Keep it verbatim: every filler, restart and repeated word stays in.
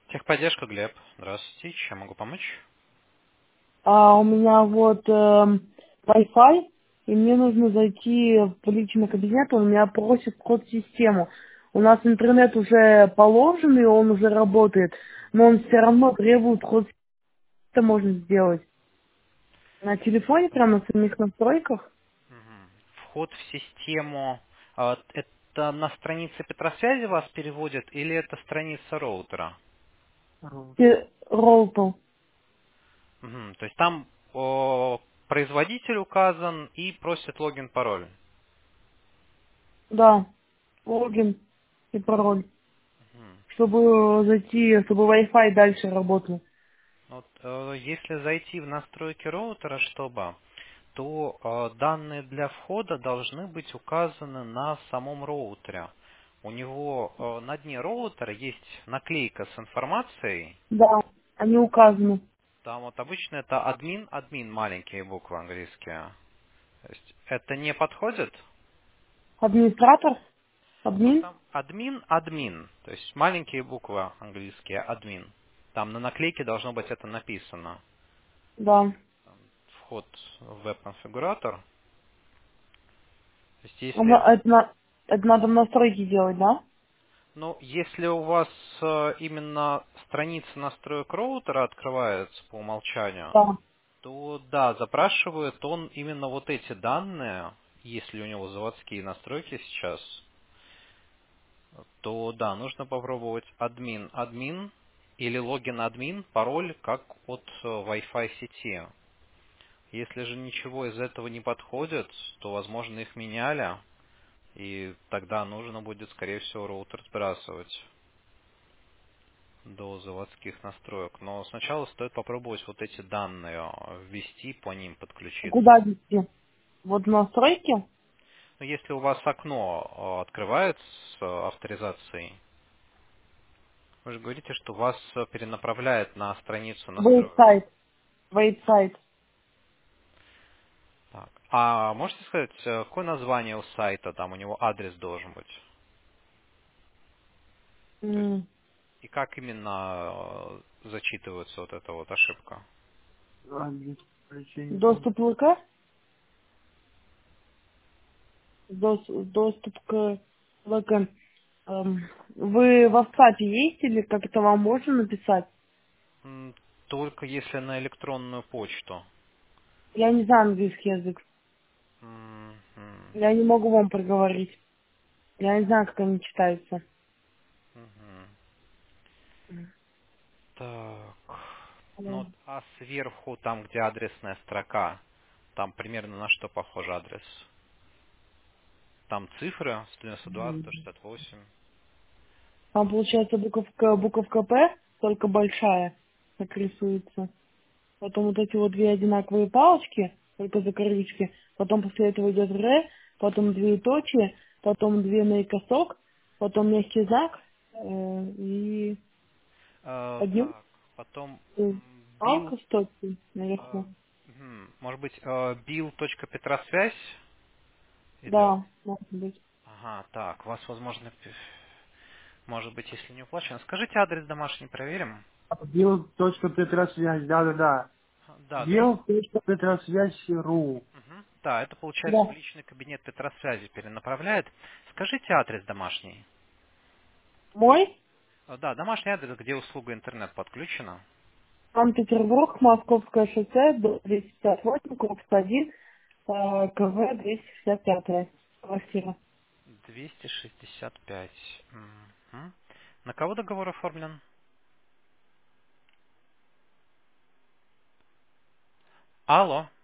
Техподдержка, Глеб. Здравствуйте. Чем могу помочь? А у меня вот эм, Wi-Fi, и мне нужно зайти в личный кабинет, он меня просит код в систему. У нас интернет уже положен, и он уже работает, но он все равно требует код. Это можно сделать на телефоне, прямо на самих настройках. Мгм. Вход в систему. а, Это на странице Петросвязи вас переводят или это страница роутера? И Роутл. Мгм. То есть там о, производитель указан и просит логин, пароль. Да, логин и пароль. Мгм. Чтобы зайти, чтобы Wi-Fi дальше работал. Вот, э, если зайти в настройки роутера, чтобы, то э, данные для входа должны быть указаны на самом роутере. У него э, на дне роутера есть наклейка с информацией. Да, они указаны. Там вот обычно это админ, админ, маленькие буквы английские. То есть это не подходит? Администратор, Ну админ, там админ, админ. То есть маленькие буквы английские, админ. Там на наклейке должно быть это написано. да. Вход в веб-конфигуратор. То есть Ну, если, Это, на- это надо в настройки делать, да? ну, если у вас э, именно страница настроек роутера открывается по умолчанию, Да. то да, запрашивает он именно вот эти данные, если у него заводские настройки сейчас, то да, нужно попробовать админ, админ или логин админ, пароль как от э, Wi-Fi сети. Если же ничего из этого не подходит, то, возможно, их меняли, и тогда нужно будет, скорее всего, роутер сбрасывать до заводских настроек. Но сначала стоит попробовать вот эти данные э, ввести, по ним подключиться. Куда вести? Вот в настройки, Но если у вас окно э, открывается с э, авторизацией, вы же говорите, что вас э, перенаправляет на страницу wait настроек. сайт, wait сайт. Так. А можете сказать, э, какое название у сайта, там у него адрес должен быть? То есть, М, и как именно э, зачитывается вот эта вот ошибка? Доступ ЛК, Дос- доступ к ЛК. Эм, Вы в WhatsApp есть или как это вам можно написать? М, Только если на электронную почту. Я не знаю английский язык. Мгм. Я не могу вам проговорить. Я не знаю, как они читаются. Мгм. Так. Ну, Алло. вот, а сверху, там, где адресная строка, там примерно на что похож адрес? Там цифры сто девяносто два, сто шестьдесят восемь. Там получается буковка, буковка П, только большая, так рисуется. Потом вот эти вот две одинаковые палочки, только закорючки, потом после этого идет Р, потом двоеточие, потом две наикосок, потом мягкий знак э, и Э, подъем, так, потом э, м, палка bill, с точкой э, наверху. мгм, может быть, э, bill.петросвязь идет? Да, может быть. Ага, так, у вас, возможно, п- может быть, если не уплачено. Скажите адрес домашний, проверим. Дел.петросвязь, да-да-да. Да, двести. Дел.петросвязь.ру. Мгм. Да, это получается в Да. личный кабинет Петросвязи перенаправляет. Скажите адрес домашний. Мой, Э, Да, домашний адрес, где услуга интернет подключена. Санкт-Петербург, Московское шоссе, до двести пятьдесят восемь, корпус один, э, КВ двести шестьдесят пять, квартира. двести шестьдесят пять. Мгм. На кого договор оформлен? Алло.